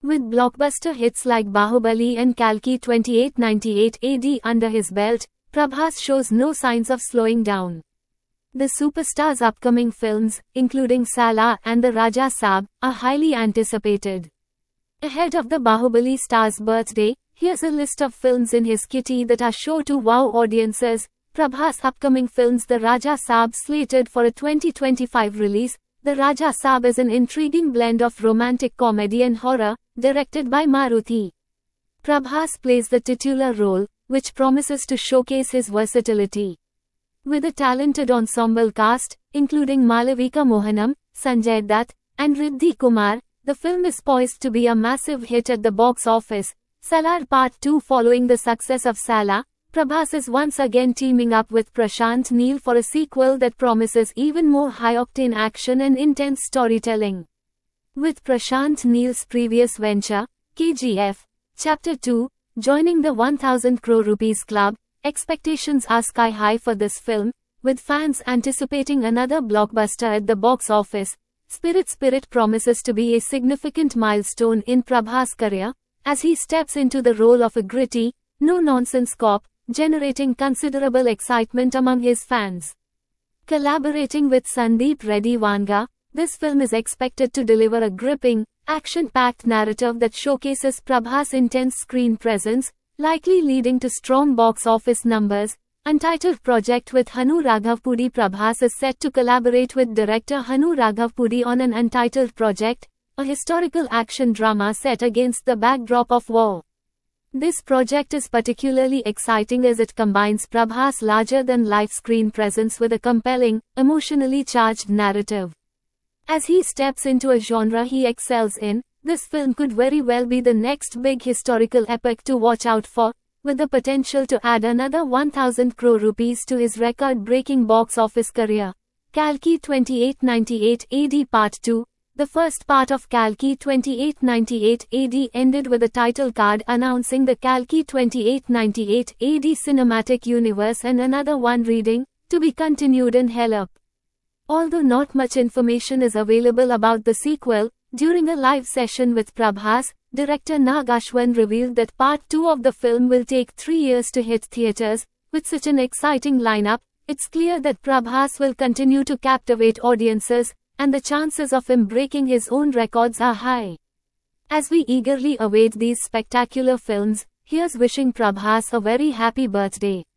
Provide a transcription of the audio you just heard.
With blockbuster hits like Bahubali and Kalki 2898 AD under his belt, Prabhas shows no signs of slowing down. The superstar's upcoming films, including Sala and The Raja Saab, are highly anticipated. Ahead of the Bahubali star's birthday, here's a list of films in his kitty that are sure to wow audiences. Prabhas' upcoming films. The Raja Saab, slated for a 2025 release. The Raja Saab is an intriguing blend of romantic comedy and horror, directed by Maruthi. Prabhas plays the titular role, which promises to showcase his versatility. With a talented ensemble cast, including Malavika Mohanam, Sanjay Dutt, and Riddhi Kumar, the film is poised to be a massive hit at the box office. Salar Part 2. Following the success of Sala, Prabhas is once again teaming up with Prashant Neel for a sequel that promises even more high-octane action and intense storytelling. With Prashant Neel's previous venture, KGF, Chapter 2, joining the 1000 crore rupees club, expectations are sky high for this film, with fans anticipating another blockbuster at the box office. Spirit promises to be a significant milestone in Prabhas' career, as he steps into the role of a gritty, no-nonsense cop, generating considerable excitement among his fans. Collaborating with Sandeep Reddy Vanga, this film is expected to deliver a gripping, action-packed narrative that showcases Prabhas' intense screen presence, likely leading to strong box office numbers. Untitled project with Hanu Raghavpudi. Prabhas is set to collaborate with director Hanu Raghavpudi on an untitled project, a historical action drama set against the backdrop of war. This project is particularly exciting as it combines Prabhas' larger-than-life screen presence with a compelling, emotionally charged narrative. As he steps into a genre he excels in, this film could very well be the next big historical epic to watch out for, with the potential to add another 1000 crore rupees to his record-breaking box office career. Kalki 2898 AD Part 2. The first part of Kalki 2898 AD ended with a title card announcing the Kalki 2898 AD cinematic universe and another one reading, to be continued in Hell Up. Although not much information is available about the sequel, during a live session with Prabhas, director Nag Ashwin revealed that Part 2 of the film will take 3 years to hit theaters. With such an exciting lineup, it's clear that Prabhas will continue to captivate audiences, and the chances of him breaking his own records are high. As we eagerly await these spectacular films, here's wishing Prabhas a very happy birthday.